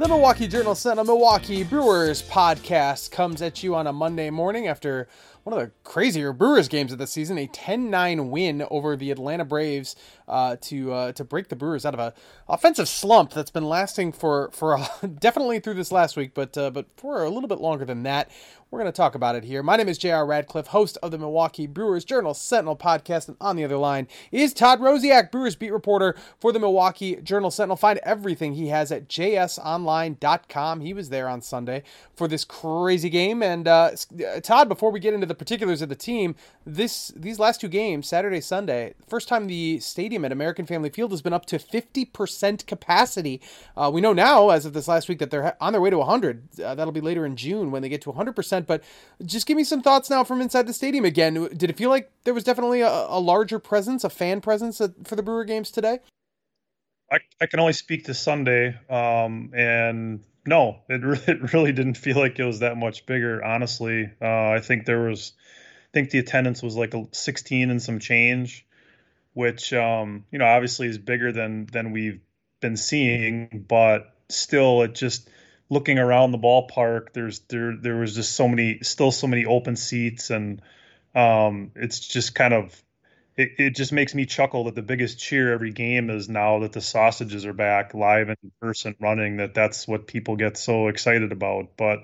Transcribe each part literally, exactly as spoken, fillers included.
The Milwaukee Journal Sentinel Milwaukee Brewers podcast comes at you on a Monday morning after one of the crazier Brewers games of the season, a ten nine win over the Atlanta Braves uh, to uh, to break the Brewers out of a offensive slump that's been lasting for for uh, definitely through this last week, but uh, but for a little bit longer than that. We're going to talk about it here. My name is J R Radcliffe, host of the Milwaukee Brewers Journal Sentinel podcast, and on the other line is Todd Rosiak, Brewers beat reporter for the Milwaukee Journal Sentinel. Find everything he has at j s online dot com. He was there on Sunday for this crazy game. And uh, Todd, before we get into the particulars of the team, this these last two games, Saturday, Sunday, first time the stadium at American Family Field has been up to fifty percent capacity. Uh, we know now, as of this last week, that they're on their way to one hundred. Uh, that'll be later in June when they get to one hundred percent. But just give me some thoughts now from inside the stadium again. Did it feel like there was definitely a, a larger presence, a fan presence for the Brewer games today? I, I can only speak to Sunday, um, and no, it really, it really didn't feel like it was that much bigger, honestly. Uh, I think there was, I think the attendance was like a sixteen and some change, which, um, you know, obviously is bigger than than we've been seeing, but still, it just looking around the ballpark, there's there there was just so many, still so many open seats, and um, it's just kind of. It, it just makes me chuckle that the biggest cheer every game is now that the sausages are back live and in person running, that that's what people get so excited about. But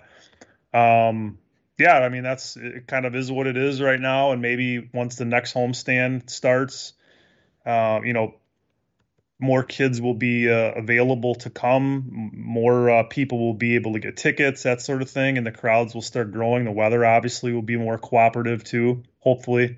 um, yeah, I mean, that's, it kind of is what it is right now. And maybe once the next homestand starts, uh, you know, more kids will be uh, available to come, more uh, people will be able to get tickets, that sort of thing. And the crowds will start growing. The weather obviously will be more cooperative too, hopefully.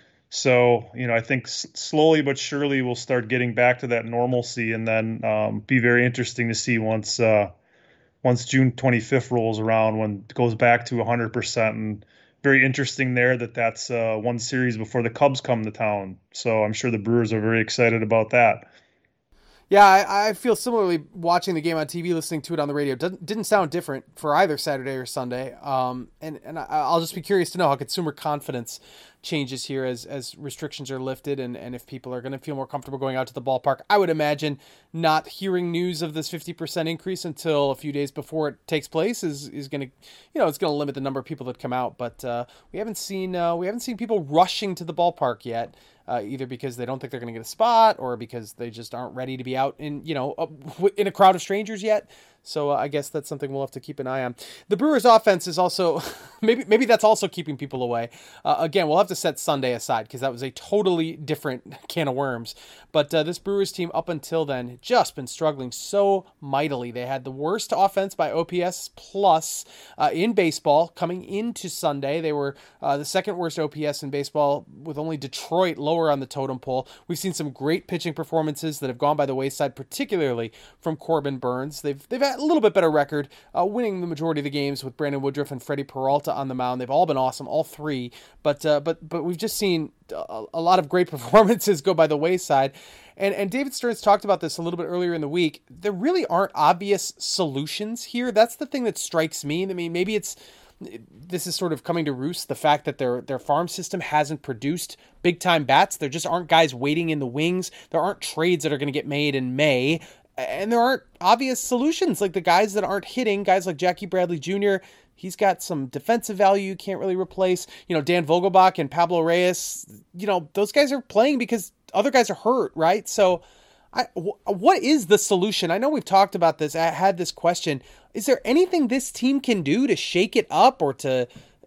So, you know, I think s- slowly but surely we'll start getting back to that normalcy, and then um, be very interesting to see once uh, once June twenty-fifth rolls around, when it goes back to one hundred percent. And very interesting there that that's uh, one series before the Cubs come to town. So I'm sure the Brewers are very excited about that. Yeah, I, I feel similarly watching the game on T V, listening to it on the radio. Doesn't, didn't sound different for either Saturday or Sunday. Um, and and I, I'll just be curious to know how consumer confidence changes here as as restrictions are lifted, and, and if people are going to feel more comfortable going out to the ballpark. I would imagine not hearing news of this fifty percent increase until a few days before it takes place is is going to, you know, it's going to limit the number of people that come out. But uh, we haven't seen uh, we haven't seen people rushing to the ballpark yet. Uh, either because they don't think they're going to get a spot, or because they just aren't ready to be out in, you know, in a crowd of strangers yet. So uh, I guess that's something we'll have to keep an eye on. The Brewers' offense is also, maybe maybe that's also keeping people away. Uh, again, we'll have to set Sunday aside because that was a totally different can of worms. But uh, this Brewers team up until then had just been struggling so mightily. They had the worst offense by O P S plus uh, in baseball coming into Sunday. They were uh, the second worst O P S in baseball, with only Detroit lower on the totem pole. We've seen some great pitching performances that have gone by the wayside, particularly from Corbin Burnes. They've they've had a little bit better record, uh, winning the majority of the games with Brandon Woodruff and Freddie Peralta on the mound. They've all been awesome, all three. But uh, but but we've just seen a, a lot of great performances go by the wayside. And and David Stearns talked about this a little bit earlier in the week. There really aren't obvious solutions here. That's the thing that strikes me. I mean, maybe it's this is sort of coming to roost, the fact that their their farm system hasn't produced big time bats. There just aren't guys waiting in the wings. There aren't trades that are going to get made in May. And there aren't obvious solutions, like the guys that aren't hitting, guys like Jackie Bradley Junior He's got some defensive value you can't really replace. You know, Dan Vogelbach and Pablo Reyes, you know, those guys are playing because other guys are hurt, right? So I, what is the solution? I know we've talked about this. I had this question. Is there anything this team can do to shake it up or to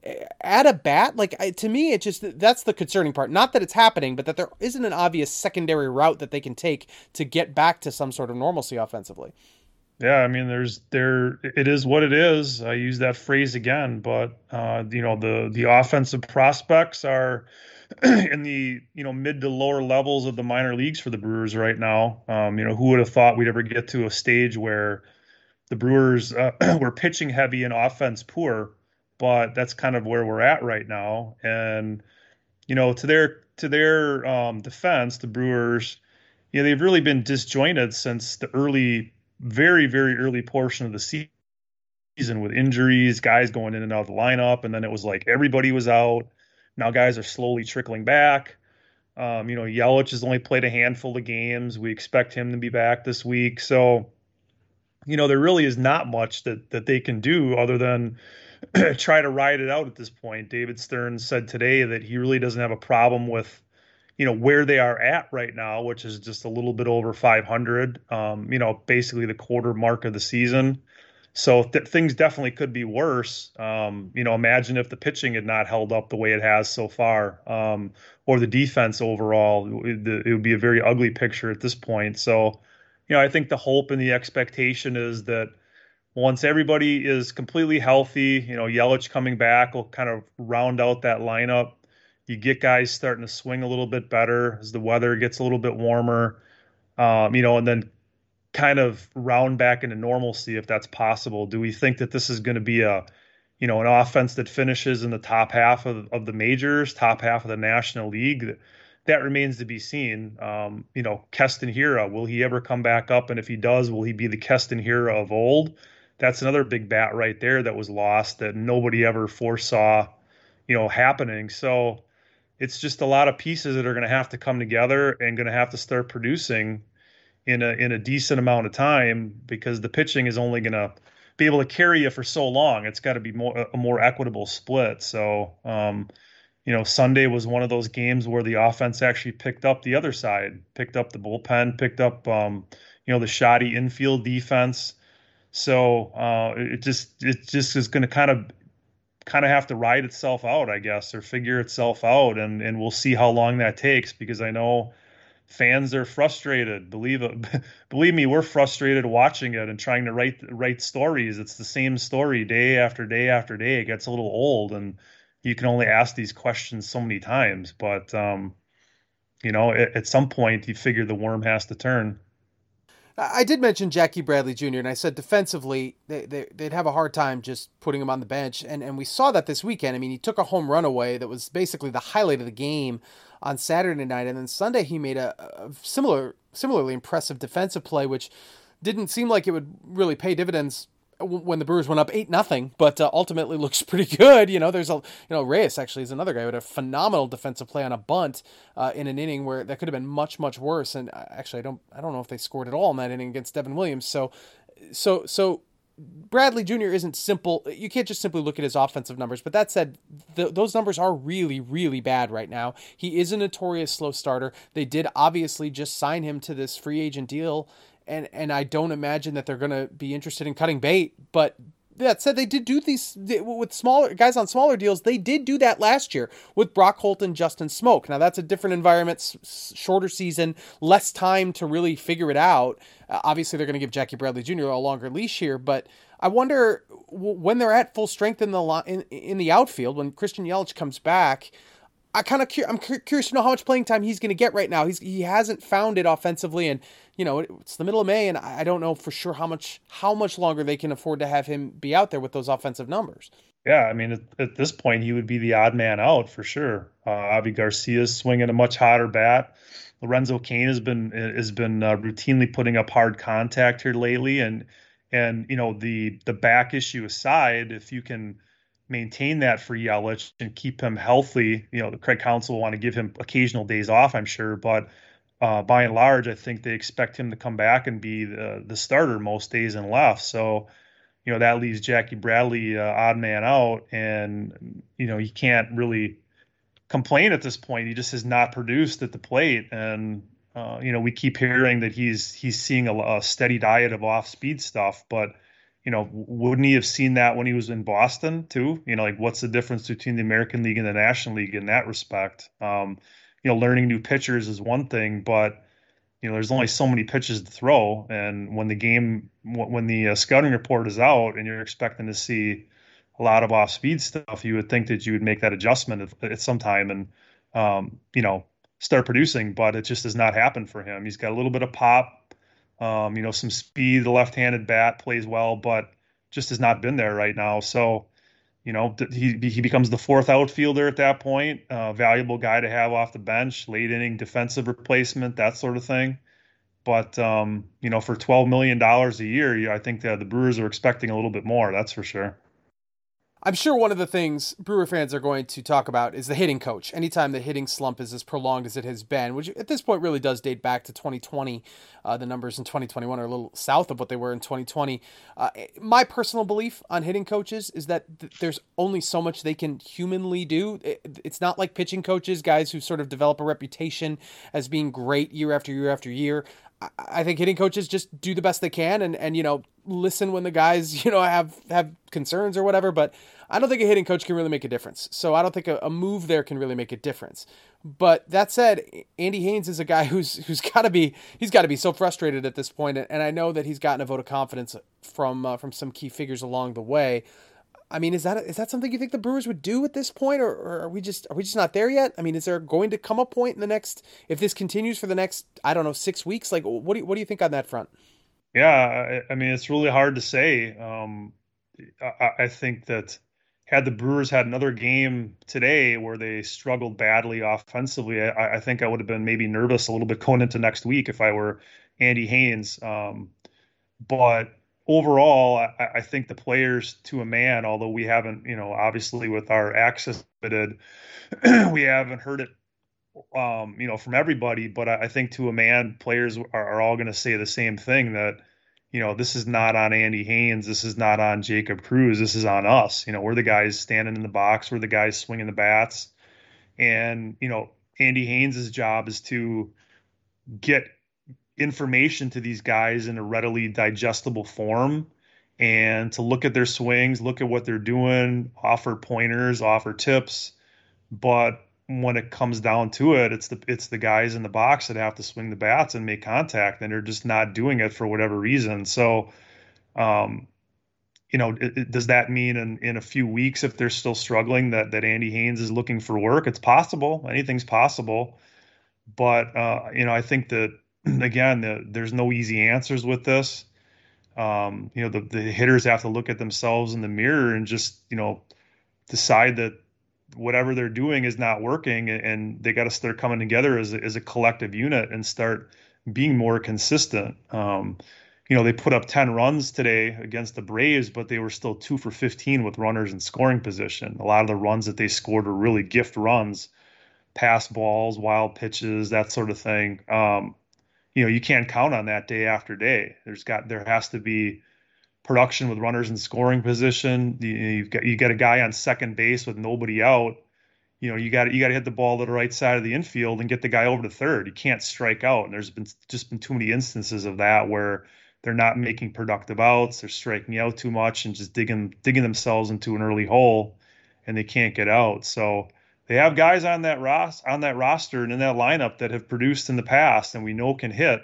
add a bat? Like, I, to me, it just, that's the concerning part. Not that it's happening, but that there isn't an obvious secondary route that they can take to get back to some sort of normalcy offensively. Yeah, I mean, there's there it is what it is. I use that phrase again, but uh, you know, the the offensive prospects are in the, you know, mid to lower levels of the minor leagues for the Brewers right now. Um, you know, who would have thought we'd ever get to a stage where the Brewers uh, were pitching heavy and offense poor, but that's kind of where we're at right now. And you know, to their to their um, defense, the Brewers, you know, they've really been disjointed since the early, very very early portion of the season, with injuries, guys going in and out of the lineup, and then it was like everybody was out. Now guys are slowly trickling back. Um, you know, Yelich has only played a handful of games. We expect him to be back this week. So you know, there really is not much that that they can do other than try to ride it out at this point. David Stern said today that he really doesn't have a problem with, you know, where they are at right now, which is just a little bit over five hundred, um, you know, basically the quarter mark of the season. So th- things definitely could be worse. Um, you know, imagine if the pitching had not held up the way it has so far, um, or the defense overall. It, it would be a very ugly picture at this point. So, you know, I think the hope and the expectation is that once everybody is completely healthy, you know, Yelich coming back will kind of round out that lineup. You get guys starting to swing a little bit better as the weather gets a little bit warmer, um, you know, and then kind of round back into normalcy if that's possible. Do we think that this is going to be a, you know, an offense that finishes in the top half of, of the majors, top half of the National League? That remains to be seen. Um, you know, Keston Hiura, will he ever come back up? And if he does, will he be the Keston Hiura of old? That's another big bat right there that was lost that nobody ever foresaw, you know, happening. So it's just a lot of pieces that are going to have to come together and going to have to start producing in a in a decent amount of time because the pitching is only going to be able to carry you for so long. It's got to be more a more equitable split. So, um, you know, Sunday was one of those games where the offense actually picked up the other side, picked up the bullpen, picked up, um, you know, the shoddy infield defense. So uh, it just it just is going to kind of kind of have to ride itself out, I guess, or figure itself out, and and we'll see how long that takes because I know fans are frustrated. Believe it, believe me, we're frustrated watching it and trying to write write stories. It's the same story day after day after day. It gets a little old, and you can only ask these questions so many times. But um, you know, at, at some point, you figure the worm has to turn. I did mention Jackie Bradley Junior and I said defensively they, they they'd have a hard time just putting him on the bench, and and we saw that this weekend. I mean, he took a home run away that was basically the highlight of the game on Saturday night, and then Sunday he made a, a similar similarly impressive defensive play, which didn't seem like it would really pay dividends when the Brewers went up eight nothing, but uh, ultimately looks pretty good. You know, there's a you know Reyes actually is another guy who had a phenomenal defensive play on a bunt uh, in an inning where that could have been much much worse. And uh, actually, I don't I don't know if they scored at all in that inning against Devin Williams. So so so Bradley Junior isn't simple. You can't just simply look at his offensive numbers. But that said, th- those numbers are really, really bad right now. He is a notorious slow starter. They did obviously just sign him to this free agent deal, and and I don't imagine that they're going to be interested in cutting bait. But that said, they did do these with smaller guys on smaller deals. They did do that last year with Brock Holt and Justin Smoke. Now that's a different environment, shorter season, less time to really figure it out. Uh, obviously, they're going to give Jackie Bradley Junior a longer leash here, but I wonder when they're at full strength in the in, in the outfield when Christian Yelich comes back. I kind of cu- I'm curious to know how much playing time he's going to get right now. He's he hasn't found it offensively, and you know it's the middle of May, and I don't know for sure how much how much longer they can afford to have him be out there with those offensive numbers. Yeah, I mean, at, at this point, he would be the odd man out for sure. Uh, Avi Garcia's swinging a much hotter bat. Lorenzo Cain has been has been uh, routinely putting up hard contact here lately, and and you know the the back issue aside, if you can maintain that for Yelich and keep him healthy, you know, the Craig Counsell will want to give him occasional days off, I'm sure, but uh, by and large, I think they expect him to come back and be the the starter most days in left. So you know, that leaves Jackie Bradley uh, odd man out, and you know, you can't really complain at this point. He just has not produced at the plate, and uh, you know, we keep hearing that he's he's seeing a, a steady diet of off speed stuff, but you know, wouldn't he have seen that when he was in Boston too? You know, like what's the difference between the American League and the National League in that respect? Um, you know, learning new pitchers is one thing, but you know, there's only so many pitches to throw, and when the game, when the uh, scouting report is out, and you're expecting to see a lot of off-speed stuff, you would think that you would make that adjustment at, at some time and, um, you know, start producing. But it just has not happened for him. He's got a little bit of pop, um, you know, some speed. The left-handed bat plays well, but just has not been there right now. So, you know, he he becomes the fourth outfielder at that point, uh, valuable guy to have off the bench, late inning defensive replacement, that sort of thing. But um, you know, for twelve million dollars a year, I think that the Brewers are expecting a little bit more. That's for sure. I'm sure one of the things Brewer fans are going to talk about is the hitting coach. Anytime the hitting slump is as prolonged as it has been, which at this point really does date back to twenty twenty, uh, the numbers in twenty twenty-one are a little south of what they were in twenty twenty. Uh, my personal belief on hitting coaches is that th- there's only so much they can humanly do. It, it's not like pitching coaches, guys who sort of develop a reputation as being great year after year after year. I think hitting coaches just do the best they can and, and, you know, listen when the guys, you know, have, have concerns or whatever, but I don't think a hitting coach can really make a difference. So I don't think a, a move there can really make a difference. But that said, Andy Haynes is a guy who's, who's gotta be, he's gotta be so frustrated at this point. And I know that he's gotten a vote of confidence from, uh, from some key figures along the way. I mean, is that is that something you think the Brewers would do at this point, or, or are we just are we just not there yet? I mean, is there going to come a point in the next, if this continues for the next, I don't know, six weeks? Like, what do you, what do you think on that front? Yeah, I, I mean, it's really hard to say. Um, I, I think that had the Brewers had another game today where they struggled badly offensively, I, I think I would have been maybe nervous a little bit going into next week if I were Andy Haynes. Um, but overall, I, I think the players to a man, although we haven't, you know, obviously with our access limited, we haven't heard it, um, you know, from everybody. But I, I think to a man, players are, are all going to say the same thing, that, you know, this is not on Andy Haynes. This is not on Jacob Cruz. This is on us. You know, we're the guys standing in the box. We're the guys swinging the bats. And, you know, Andy Haynes' job is to get information to these guys in a readily digestible form and to look at their swings, look at what they're doing, offer pointers, offer tips. But when it comes down to it, it's the it's the guys in the box that have to swing the bats and make contact, and they're just not doing it for whatever reason. So, um, you know, it, it, does that mean in, in a few weeks, if they're still struggling, that that Andy Haynes is looking for work? It's possible. Anything's possible. But, uh, you know, I think that, again, the, there's no easy answers with this. Um, you know, the, the hitters have to look at themselves in the mirror and just, you know, decide that whatever they're doing is not working, and they got to start coming together as a, as a collective unit and start being more consistent. Um, you know, they put up ten runs today against the Braves, but they were still two for fifteen with runners in scoring position. A lot of the runs that they scored were really gift runs, pass balls, wild pitches, that sort of thing. Um, you know, you can't count on that day after day. There's got, there has to be production with runners in scoring position. You, you've got, you got a guy on second base with nobody out. You know, you got, you got to hit the ball to the right side of the infield and get the guy over to third. You can't strike out. And there's been just been too many instances of that where they're not making productive outs. They're striking out too much and just digging, digging themselves into an early hole, and they can't get out. So they have guys on that ros- on that roster and in that lineup that have produced in the past and we know can hit,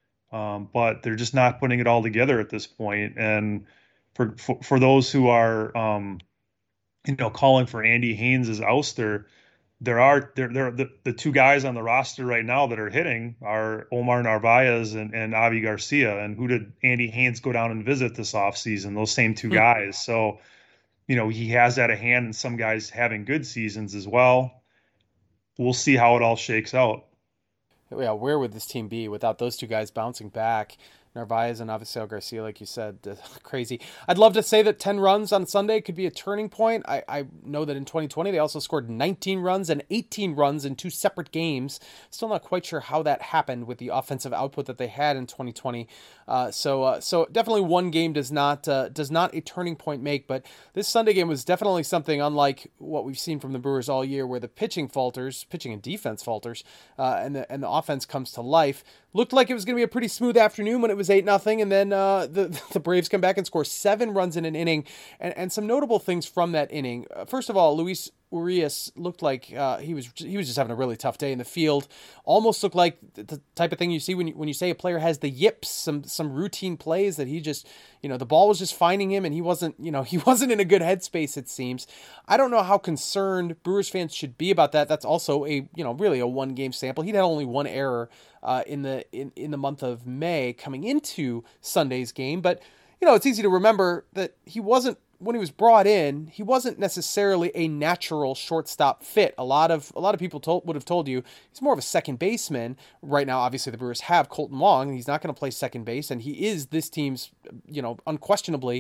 um, but they're just not putting it all together at this point. And for for, for those who are, um, you know, calling for Andy Haynes' ouster, there are there there the, the two guys on the roster right now that are hitting are Omar Narvaez and, and Avi Garcia. And who did Andy Haynes go down and visit this offseason? Those same two guys. So, you know, he has that a hand in some guys having good seasons as well. We'll see how it all shakes out. Yeah, where would this team be without those two guys bouncing back? Narvaez and Avisail Garcia, like you said, uh, crazy. I'd love to say that ten runs on Sunday could be a turning point. I, I know that in twenty twenty, they also scored nineteen runs and eighteen runs in two separate games. Still not quite sure how that happened with the offensive output that they had in twenty twenty. Uh, so uh, so definitely one game does not uh, does not a turning point make, but this Sunday game was definitely something unlike what we've seen from the Brewers all year, where the pitching falters, pitching and defense falters, uh, and the and the offense comes to life. Looked like it was going to be a pretty smooth afternoon when it was eight nothing, and then uh, the the Braves come back and score seven runs in an inning, and, and some notable things from that inning. Uh, first of all, Luis Urias looked like uh, he was he was just having a really tough day in the field. Almost looked like the type of thing you see when you, when you say a player has the yips, some some routine plays that he just, you know, the ball was just finding him and he wasn't, you know, he wasn't in a good headspace, it seems. I don't know how concerned Brewers fans should be about that. That's also a, you know, really a one game sample. He'd had only one error uh, in the in, in the month of May coming into Sunday's game, but you know, it's easy to remember that he wasn't, when he was brought in, he wasn't necessarily a natural shortstop fit. A lot of a lot of people told, would have told you he's more of a second baseman. Right now, obviously, the Brewers have Colton Wong, and he's not going to play second base, and he is this team's, you know, unquestionably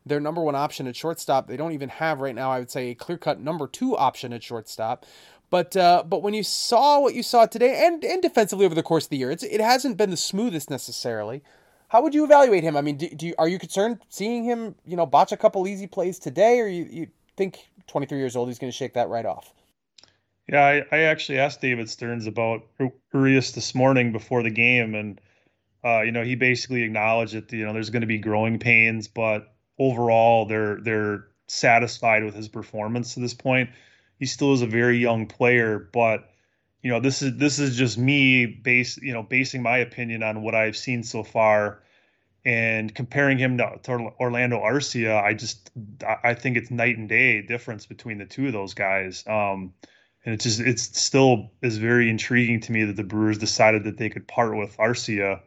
their number one option at shortstop. They don't even have right now, I would say, a clear-cut number two option at shortstop. But uh, but when you saw what you saw today, and, and defensively over the course of the year, it's, it hasn't been the smoothest necessarily. How would you evaluate him? I mean, do, do you, are you concerned seeing him, you know, botch a couple easy plays today, or you, you think twenty-three years old, he's going to shake that right off? Yeah, I, I actually asked David Stearns about Urias this morning before the game, and uh, you know, he basically acknowledged that you know there's going to be growing pains, but overall they're they're satisfied with his performance to this point. He still is a very young player, but you know this is this is just me base you know basing my opinion on what I've seen so far and comparing him to, to Orlando Arcia. I just I think it's night and day difference between the two of those guys. Um, and it's just it's still is very intriguing to me that the Brewers decided that they could part with Arcia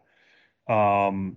um,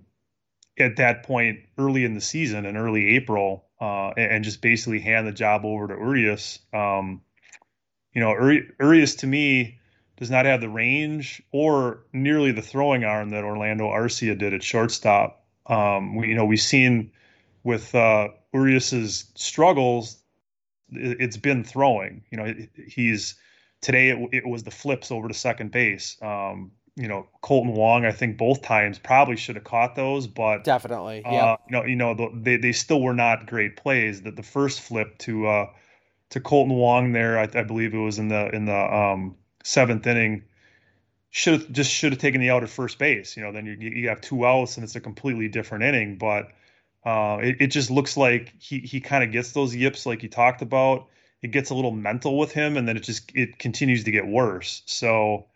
at that point early in the season in early April uh, and, and just basically hand the job over to Urias. Um, you know, Uri, Urias to me does not have the range or nearly the throwing arm that Orlando Arcia did at shortstop. Um, we, you know, we've seen with uh, Urias's struggles, it, it's been throwing. You know, he's today it, it was the flips over to second base. Um, you know, Colton Wong, I think both times probably should have caught those, but Definitely, uh, yeah. you know, you know, they they still were not great plays. That the first flip to uh, to Colton Wong there, I, I believe it was in the in the um, seventh inning, should have just should have taken the out at first base. You know, then you you have two outs and it's a completely different inning. But uh, it it just looks like he he kind of gets those yips like you talked about. It gets a little mental with him, and then it just it continues to get worse. So.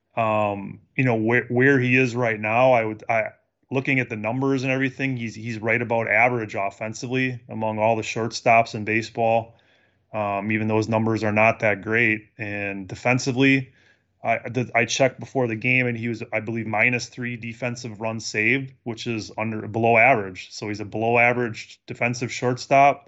Um, you know, where where he is right now, I would I looking at the numbers and everything, he's he's right about average offensively among all the shortstops in baseball. Um, even those numbers are not that great. And defensively, I the, I checked before the game and he was, I believe, minus three defensive runs saved, which is under below average. So he's a below average defensive shortstop,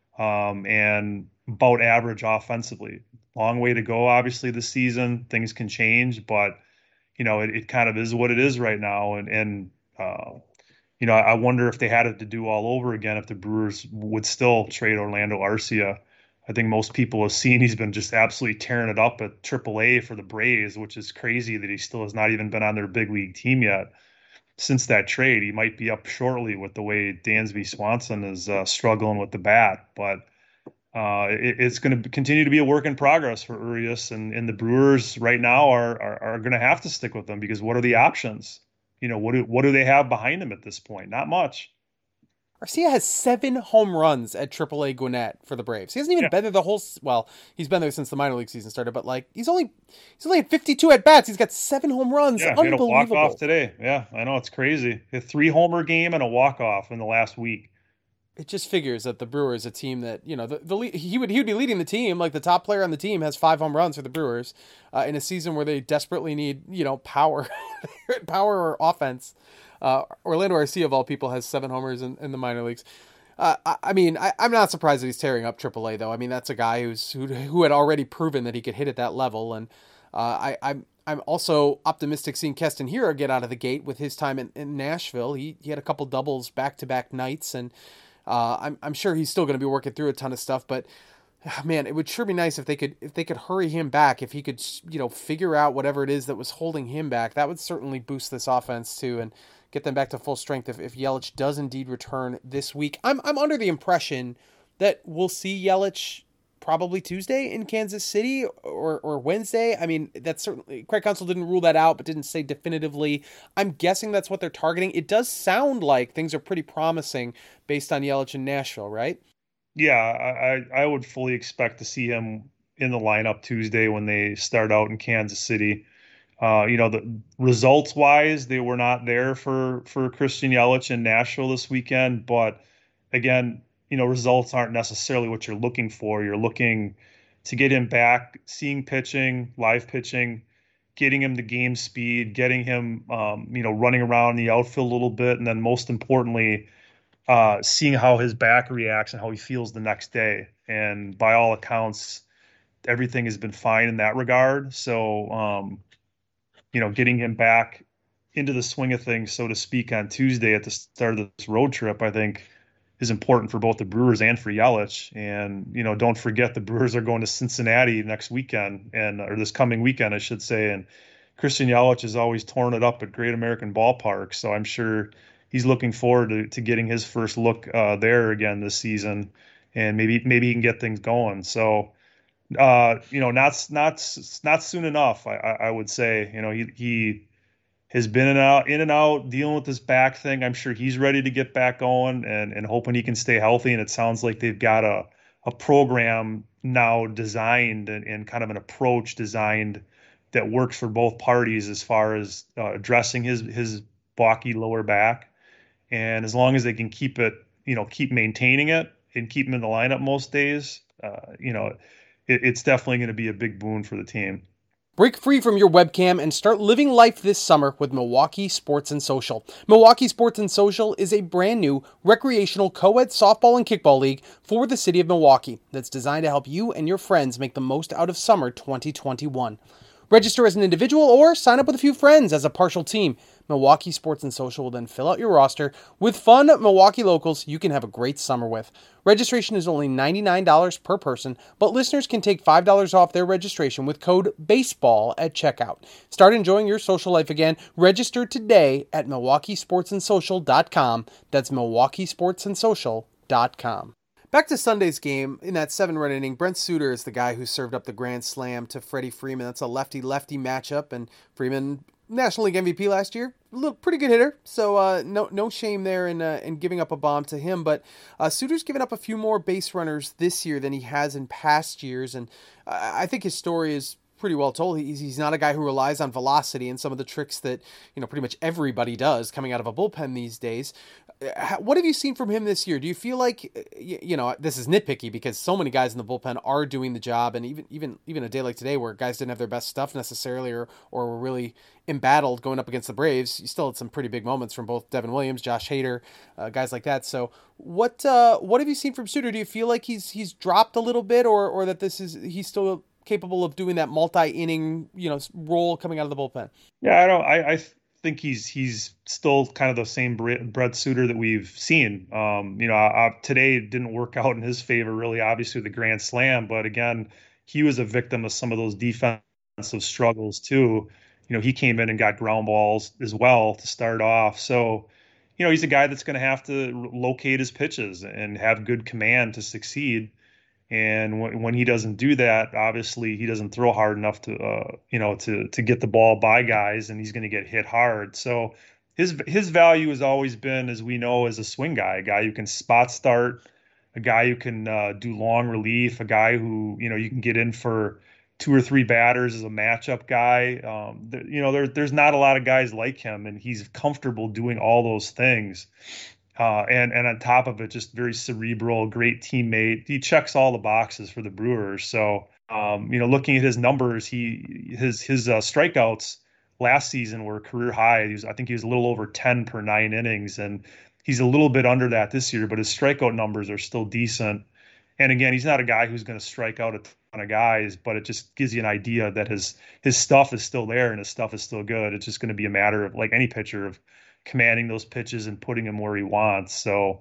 um, and about average offensively. Long way to go, obviously, this season. Things can change, but you know, it, it kind of is what it is right now. And and uh, you know, I wonder if they had it to do all over again, if the Brewers would still trade Orlando Arcia. I think most people have seen he's been just absolutely tearing it up at triple A for the Braves, which is crazy that he still has not even been on their big league team yet. Since that trade, he might be up shortly with the way Dansby Swanson is uh, struggling with the bat, but uh, it, it's going to continue to be a work in progress for Urias, and, and the Brewers right now are are, are going to have to stick with them because what are the options? You know, what do what do they have behind them at this point? Not much. Arcia has seven home runs at triple A Gwinnett for the Braves. He hasn't even Yeah, been there the whole. Well, he's been there since the minor league season started, but like he's only he's only had fifty-two at bats. He's got seven home runs. yeah, he had a walk off Unbelievable. today. Yeah, I know it's crazy. A three homer game and a walk off in the last week. It just figures that the Brewers, a team that you know, the, the he would he would be leading the team. Like the top player on the team has five home runs for the Brewers uh, in a season where they desperately need you know power, power or offense. Uh, Orlando Arcia of all people has seven homers in, in the minor leagues. Uh, I, I mean, I, I'm not surprised that he's tearing up triple A though. I mean, that's a guy who's who, who had already proven that he could hit at that level, and uh, I, I'm I'm also optimistic seeing Keston Hiura get out of the gate with his time in, in Nashville. He he had a couple doubles back to back nights, and uh, I'm I'm sure he's still going to be working through a ton of stuff. But man, it would sure be nice if they could if they could hurry him back. If he could you know figure out whatever it is that was holding him back, that would certainly boost this offense too, and get them back to full strength if, if Yelich does indeed return this week. I'm I'm under the impression that we'll see Yelich probably Tuesday in Kansas City or, or Wednesday. I mean, that's certainly Craig Counsell didn't rule that out, but didn't say definitively. I'm guessing that's what they're targeting. It does sound like things are pretty promising based on Yelich in Nashville, right? Yeah, I, I would fully expect to see him in the lineup Tuesday when they start out in Kansas City. Uh, you know, the results wise, they were not there for for Christian Yelich in Nashville this weekend. But again, you know, results aren't necessarily what you're looking for. You're looking to get him back, seeing pitching, live pitching, getting him the game speed, getting him, um, you know, running around the outfield a little bit, and then most importantly, uh, seeing how his back reacts and how he feels the next day. And by all accounts, everything has been fine in that regard. So, um, you know, getting him back into the swing of things, so to speak, on Tuesday at the start of this road trip, I think is important for both the Brewers and for Yelich. And, you know, don't forget the Brewers are going to Cincinnati next weekend, and or this coming weekend, I should say. And Christian Yelich has always torn it up at Great American Ballpark. So I'm sure he's looking forward to, to getting his first look uh, there again this season. And maybe maybe he can get things going. So, uh, you know, not not not soon enough, I, I would say. You know, he he has been in and out, in and out, dealing with this back thing. I'm sure he's ready to get back going and, and hoping he can stay healthy. And it sounds like they've got a, a program now designed and, and kind of an approach designed that works for both parties as far as uh, addressing his his blocky lower back. And as long as they can keep it, you know, keep maintaining it and keep him in the lineup most days, uh, you know, it, it's definitely going to be a big boon for the team. Break free from your webcam and start living life this summer with Milwaukee Sports and Social. Milwaukee Sports and Social is a brand new recreational co-ed softball and kickball league for the city of Milwaukee that's designed to help you and your friends make the most out of summer twenty twenty-one. Register as an individual or sign up with a few friends as a partial team. Milwaukee Sports and Social will then fill out your roster with fun Milwaukee locals you can have a great summer with. Registration is only ninety-nine dollars per person, but listeners can take five dollars off their registration with code BASEBALL at checkout. Start enjoying your social life again. Register today at milwaukee sports and social dot com. That's milwaukee sports and social dot com. Back to Sunday's game, in that seven-run inning, Brent Suter is the guy who served up the grand slam to Freddie Freeman. That's a lefty-lefty matchup, and Freeman, National League M V P last year, a little pretty good hitter, so uh, no no shame there in uh, in giving up a bomb to him. But uh, Suter's given up a few more base runners this year than he has in past years, and uh, I think his story is pretty well told. He's, he's not a guy who relies on velocity and some of the tricks that, you know, pretty much everybody does coming out of a bullpen these days. What have you seen from him this year? Do you feel like, you know, this is nitpicky because so many guys in the bullpen are doing the job, and even even even a day like today where guys didn't have their best stuff necessarily or or were really embattled going up against the Braves, you still had some pretty big moments from both Devin Williams, Josh Hader, uh, guys like that. So what uh, what have you seen from Suter? Do you feel like he's he's dropped a little bit, or or that this is he's still capable of doing that multi-inning, you know, role coming out of the bullpen? Yeah, I don't. I, I think he's he's still kind of the same Brent Suter that we've seen. Um, you know, I, I, today didn't work out in his favor, really. Obviously, the grand slam, but again, he was a victim of some of those defensive struggles too. You know, he came in and got ground balls as well to start off. So, you know, he's a guy that's going to have to locate his pitches and have good command to succeed. And when, when he doesn't do that, obviously he doesn't throw hard enough to, uh, you know, to to get the ball by guys, and he's going to get hit hard. So his his value has always been, as we know, as a swing guy, a guy who can spot start, a guy who can uh, do long relief, a guy who, you know, you can get in for two or three batters as a matchup guy. Um, th- you know, there, there's not a lot of guys like him, and he's comfortable doing all those things. Uh, and and on top of it, just very cerebral, great teammate. He checks all the boxes for the Brewers. So, um, you know, looking at his numbers, he his his uh, strikeouts last season were career high. He was, I think he was a little over ten per nine innings, and he's a little bit under that this year. But his strikeout numbers are still decent. And again, he's not a guy who's going to strike out a ton of guys, but it just gives you an idea that his his stuff is still there and his stuff is still good. It's just going to be a matter of, like any pitcher, of commanding those pitches and putting him where he wants. So,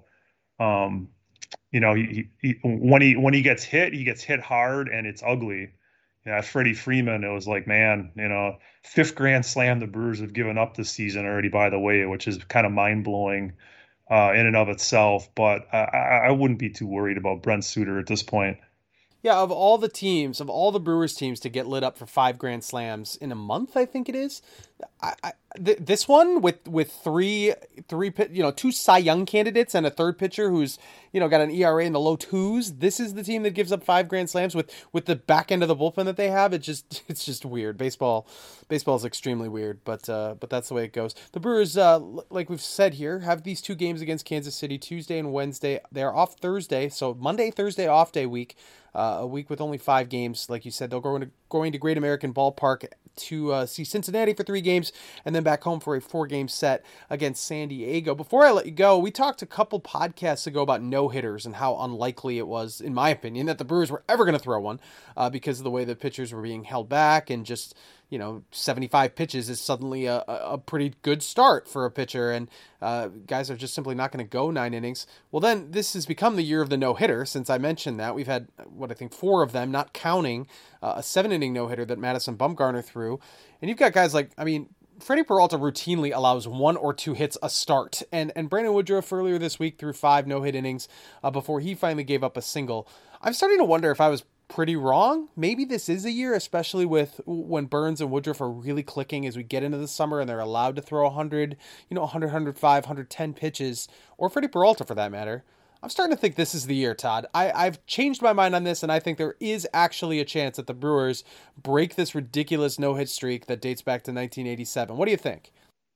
um, you know, he, he, when he when he gets hit, he gets hit hard, and it's ugly. Yeah, Freddie Freeman, it was like, man, you know, fifth grand slam the Brewers have given up this season already, by the way, which is kind of mind blowing uh, in and of itself. But I, I wouldn't be too worried about Brent Suter at this point. Yeah, of all the teams, of all the Brewers teams to get lit up for five grand slams in a month, I think it is. I, I, th- this one with with three three you know two Cy Young candidates and a third pitcher who's, you know, got an E R A in the low twos. This is the team that gives up five grand slams with with the back end of the bullpen that they have. It's just it's just weird. Baseball baseball is extremely weird, but uh, but that's the way it goes. The Brewers, uh, like we've said here, have these two games against Kansas City, Tuesday and Wednesday. They're off Thursday, so Monday, Thursday off day week. Uh, a week with only five games. Like you said, they'll go into going to Great American Ballpark to uh, see Cincinnati for three games and then back home for a four-game set against San Diego. Before I let you go, we talked a couple podcasts ago about no-hitters and how unlikely it was, in my opinion, that the Brewers were ever going to throw one uh, because of the way the pitchers were being held back and just, you know, seventy-five pitches is suddenly a, a pretty good start for a pitcher, and uh, guys are just simply not going to go nine innings. Well, then this has become the year of the no-hitter, since I mentioned that. We've had, what I think, four of them, not counting uh, a seven-inning no-hitter that Madison Bumgarner threw. And you've got guys like, I mean, Freddie Peralta routinely allows one or two hits a start, and and Brandon Woodruff earlier this week threw five no-hit innings uh, before he finally gave up a single. I'm starting to wonder if I was pretty wrong. Maybe this is a year, especially with when Burns and Woodruff are really clicking as we get into the summer and they're allowed to throw one hundred, you know, one hundred, one hundred five, one hundred ten pitches, or Freddie Peralta for that matter. I'm starting to think this is the year, Todd. I, I've changed my mind on this, and I think there is actually a chance that the Brewers break this ridiculous no-hit streak that dates back to nineteen eighty-seven. What do you think?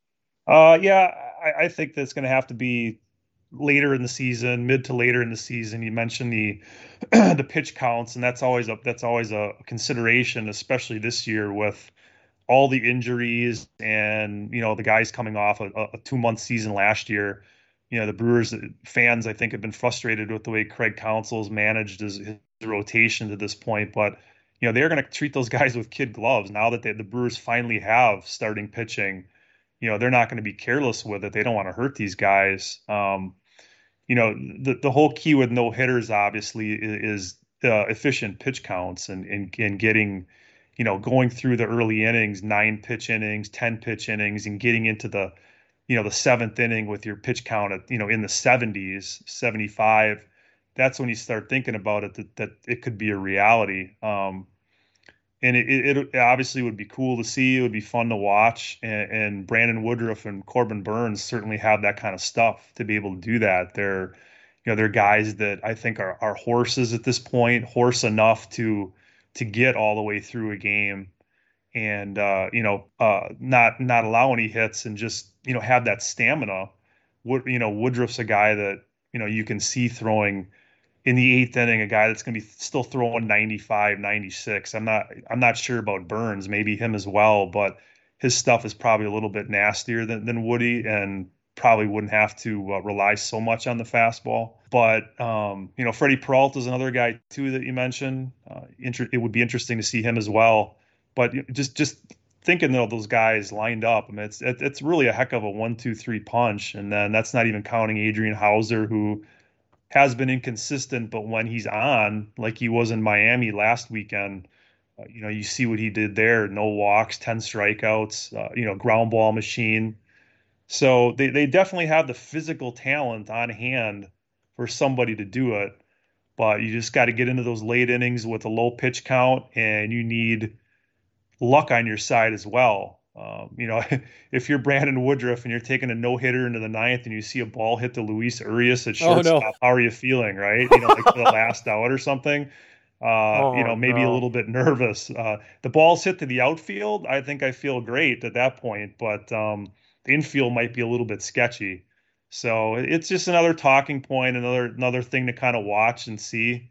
Uh, yeah, I, I think that's going to have to be later in the season, mid to later in the season. You mentioned the the pitch counts, and that's always a that's always a consideration, especially this year with all the injuries and you know the guys coming off a, a two month season last year. You know, the Brewers fans, I think, have been frustrated with the way Craig Counsell's managed his, his rotation to this point. But, you know, they're going to treat those guys with kid gloves now that they, the Brewers finally have starting pitching. You know, they're not going to be careless with it. They don't want to hurt these guys. Um, you know, the, the whole key with no hitters, obviously, is, is uh, efficient pitch counts and, and, and getting, you know, going through the early innings, nine pitch innings, ten pitch innings, and getting into the you know, the seventh inning with your pitch count at, you know, in the seventies, seventy-five, that's when you start thinking about it, that, that it could be a reality. Um, and it, it, it obviously would be cool to see. It would be fun to watch. And, and Brandon Woodruff and Corbin Burns certainly have that kind of stuff to be able to do that. They're, you know, they're guys that I think are, are horses at this point, horse enough to, to get all the way through a game and uh, you know, uh, not not allow any hits and just you know have that stamina. Wood, you know, Woodruff's a guy that you know you can see throwing in the eighth inning, a guy that's going to be still throwing ninety-five, ninety-six. I'm not I'm not sure about Burns, maybe him as well, but his stuff is probably a little bit nastier than than Woody, and probably wouldn't have to uh, rely so much on the fastball. But um, you know, Freddie Peralta is another guy too that you mentioned. Uh, inter- it would be interesting to see him as well. But just just thinking of those guys lined up, I mean, it's it's really a heck of a one, two, three punch. And then that's not even counting Adrian Hauser, who has been inconsistent, but when he's on, like he was in Miami last weekend, uh, you know, you see what he did there: no walks, ten strikeouts, uh, you know, ground ball machine. So they they definitely have the physical talent on hand for somebody to do it. But you just got to get into those late innings with a low pitch count, and you need luck on your side as well. Um, you know, if you're Brandon Woodruff and you're taking a no hitter into the ninth and you see a ball hit to Luis Urias at shortstop, oh, no. How are you feeling, right? You know, like the last out or something. Uh, oh, you know, maybe no. a little bit nervous. Uh, the ball's hit to the outfield. I think I feel great at that point, but um, the infield might be a little bit sketchy. So it's just another talking point, another another thing to kind of watch and see.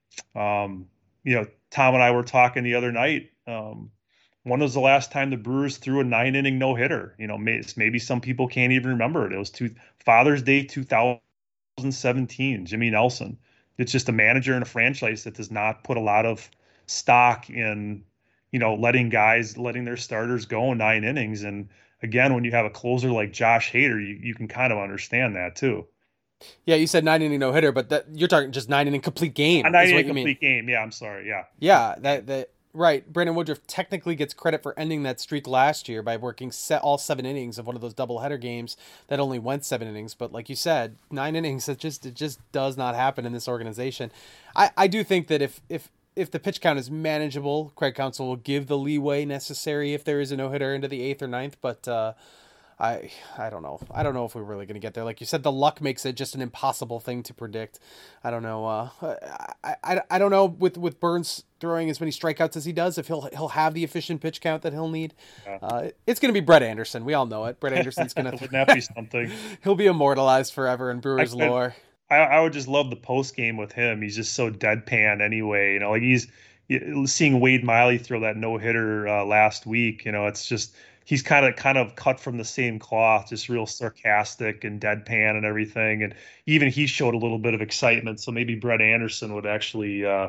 Um, you know, Tom and I were talking the other night. Um, When was the last time the Brewers threw a nine inning no hitter? You know, maybe some people can't even remember it. It was two, Father's Day two thousand seventeen, Jimmy Nelson. It's just a manager and a franchise that does not put a lot of stock in, you know, letting guys, letting their starters go nine innings. And again, when you have a closer like Josh Hader, you, you can kind of understand that too. Yeah, you said nine inning no hitter, but that you're talking just nine inning complete game. A nine inning complete game. Yeah, I'm sorry. Yeah. Yeah, that that. Right. Brandon Woodruff technically gets credit for ending that streak last year by working set all seven innings of one of those doubleheader games that only went seven innings. But like you said, nine innings, it just it just does not happen in this organization. I, I do think that if, if if the pitch count is manageable, Craig Counsell will give the leeway necessary if there is a no-hitter into the eighth or ninth. But uh, I I don't know. I don't know if we're really going to get there. Like you said, the luck makes it just an impossible thing to predict. I don't know. Uh, I, I I don't know with, with Burns throwing as many strikeouts as he does, if he'll he'll have the efficient pitch count that he'll need. Yeah. Uh, it's going to be Brett Anderson. We all know it. Brett Anderson's going to wouldn't that be something? He'll be immortalized forever in Brewers I, lore. I, I would just love the post game with him. He's just so deadpan anyway. You know, like he's seeing Wade Miley throw that no hitter uh, last week. You know, it's just. He's kind of kind of cut from the same cloth, just real sarcastic and deadpan and everything. And even he showed a little bit of excitement. So maybe Brett Anderson would actually, uh,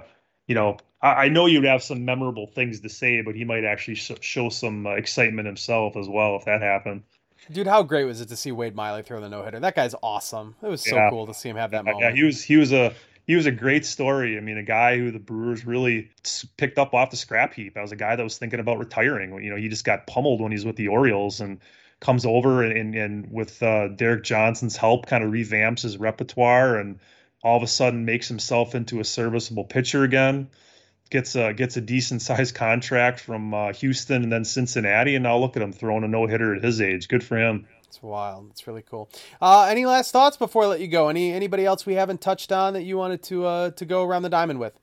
you know, I, I know you'd have some memorable things to say, but he might actually sh- show some uh, excitement himself as well if that happened. Dude, how great was it to see Wade Miley throw the no hitter? That guy's awesome. It was so Yeah, cool to see him have that yeah, yeah. moment. He was he was a he was a great story. I mean, a guy who the Brewers really s- picked up off the scrap heap. That was a guy that was thinking about retiring. You know, he just got pummeled when he was with the Orioles and comes over and and, and with uh, Derek Johnson's help, kind of revamps his repertoire and all of a sudden makes himself into a serviceable pitcher again. Gets a gets a decent sized contract from uh, Houston and then Cincinnati, and now look at him throwing a no hitter at his age. Good for him. It's wild. It's really cool. Uh, any last thoughts before I let you go? Any anybody else we haven't touched on that you wanted to uh, to go around the diamond with?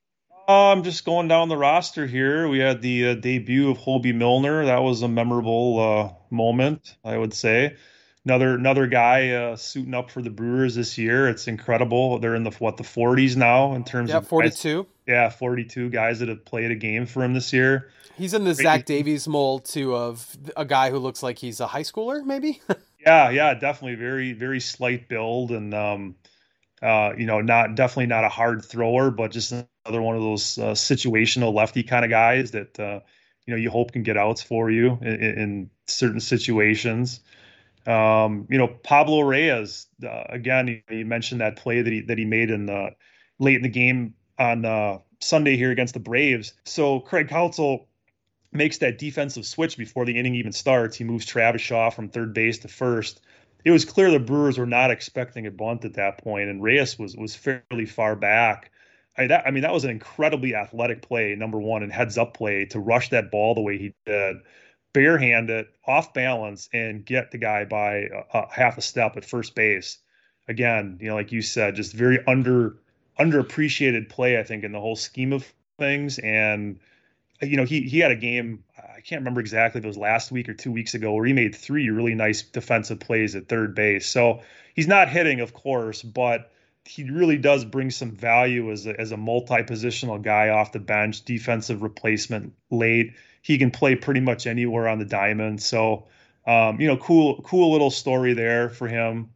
I'm just going down the roster here. We had the uh, debut of Hobie Milner. That was a memorable uh, moment, I would say. Another another guy uh, suiting up for the Brewers this year. It's incredible. They're in the what the forties now in terms Yeah, of guys. forty-two. Yeah, forty-two guys that have played a game for him this year. He's in the Great. Zach Davies mold too of a guy who looks like he's a high schooler, maybe. Yeah, yeah, definitely very very slight build and um, uh, you know, not definitely not a hard thrower, but just another one of those uh, situational lefty kind of guys that uh, you know you hope can get outs for you in, in certain situations. Um, you know, Pablo Reyes, uh, again, you, you mentioned that play that he that he made in the late in the game on uh, Sunday here against the Braves. So Craig Counsell makes that defensive switch before the inning even starts. He moves Travis Shaw from third base to first. It was clear the Brewers were not expecting a bunt at that point, and Reyes was was fairly far back. I, that, I mean, that was an incredibly athletic play, number one, and heads up play to rush that ball the way he did, barehand it, off balance, and get the guy by a, a half a step at first base. Again, you know, like you said, just very under underappreciated play, I think, in the whole scheme of things. And you know, he he had a game, I can't remember exactly if it was last week or two weeks ago, where he made three really nice defensive plays at third base. So he's not hitting, of course, but he really does bring some value as a, as a multi-positional guy off the bench, defensive replacement late. He can play pretty much anywhere on the diamond. So, um, you know, cool, cool little story there for him.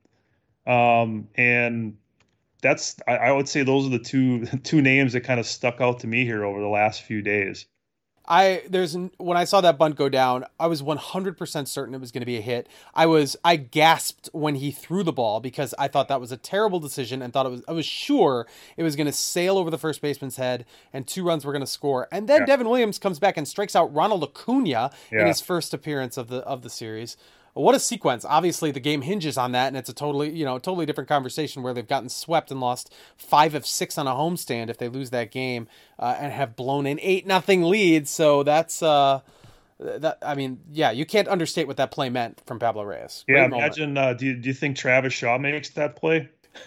Um, and that's, I, I would say those are the two, two names that kind of stuck out to me here over the last few days. I there's when I saw that bunt go down, I was one hundred percent certain it was going to be a hit. I was I gasped when he threw the ball because I thought that was a terrible decision and thought it was I was sure it was going to sail over the first baseman's head and two runs were going to score. And then Yeah. Devin Williams comes back and strikes out Ronald Acuna in Yeah. his first appearance of the of the series. What a sequence. Obviously the game hinges on that and it's a totally, you know, totally different conversation where they've gotten swept and lost five of six on a homestand if they lose that game uh, and have blown an eight nothing lead. So that's uh that I mean, yeah, you can't understate what that play meant from Pablo Reyes. Yeah, Great moment. imagine. Uh, do you, do you think Travis Shaw makes that play?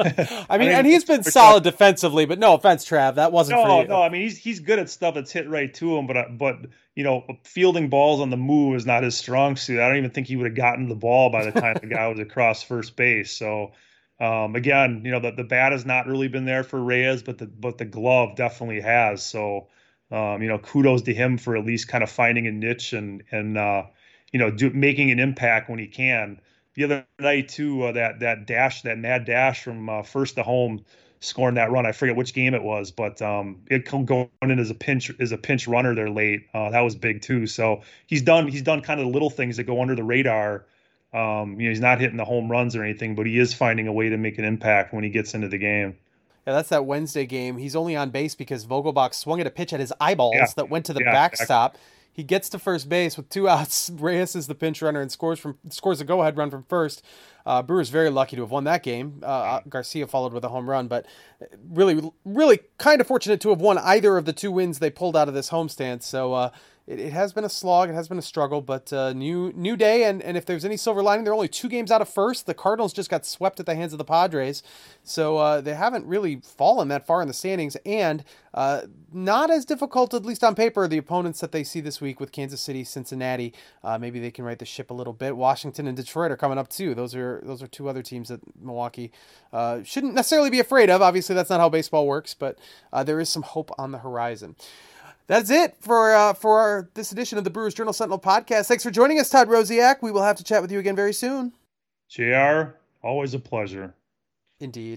I mean, and he's been solid defensively, but no offense, Trav, that wasn't No, for you. no. I mean, he's he's good at stuff that's hit right to him, but uh, but you know, fielding balls on the move is not his strong suit. I don't even think he would have gotten the ball by the time the guy was across first base. So, um, again, you know, the the bat has not really been there for Reyes, but the but the glove definitely has. So, um, you know, kudos to him for at least kind of finding a niche and and uh, you know, do, making an impact when he can. The other night too, uh, that that dash, that mad dash from uh, first to home, scoring that run. I forget which game it was, but um, it come going in as a pinch as a pinch runner there late. Uh, that was big too. So he's done he's done kind of the little things that go under the radar. Um, you know, he's not hitting the home runs or anything, but he is finding a way to make an impact when he gets into the game. Yeah, that's that Wednesday game. He's only on base because Vogelbach swung at a pitch at his Yeah, eyeballs that went to the yeah, backstop. He gets to first base with two outs. Reyes is the pinch runner and scores from scores a go-ahead run from first. Uh, Brewers very lucky to have won that game. Uh, Garcia followed with a home run, but really, really kind of fortunate to have won either of the two wins they pulled out of this homestand. So uh, it, it has been a slog. It has been a struggle, but uh, new new day. And, and if there's any silver lining, they're only two games out of first. The Cardinals just got swept at the hands of the Padres. So uh, they haven't really fallen that far in the standings. And uh, not as difficult, at least on paper, the opponents that they see this week with Kansas City, Cincinnati. Uh, maybe they can right the ship a little bit. Washington and Detroit are coming up too. Those are those are two other teams that Milwaukee uh, shouldn't necessarily be afraid of. Obviously, that's not how baseball works, but uh, there is some hope on the horizon. That's it for uh, for our, this edition of the Brewers Journal Sentinel podcast. Thanks for joining us, Todd Rosiak. We will have to chat with you again very soon. J R, always a pleasure. Indeed.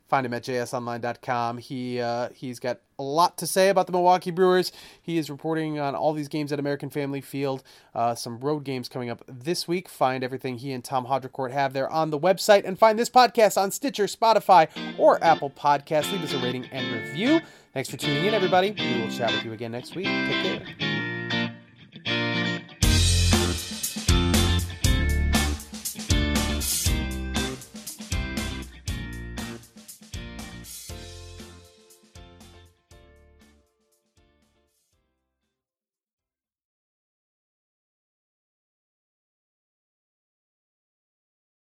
Find him at j s online dot com. He uh, he's got a lot to say about the Milwaukee Brewers. He is reporting on all these games at American Family Field. Uh, some road games coming up this week. Find everything he and Tom Haudricourt have there on the website, and find this podcast on Stitcher, Spotify, or Apple Podcasts. Leave us a rating and review. Thanks for tuning in, everybody. We will chat with you again next week. Take care.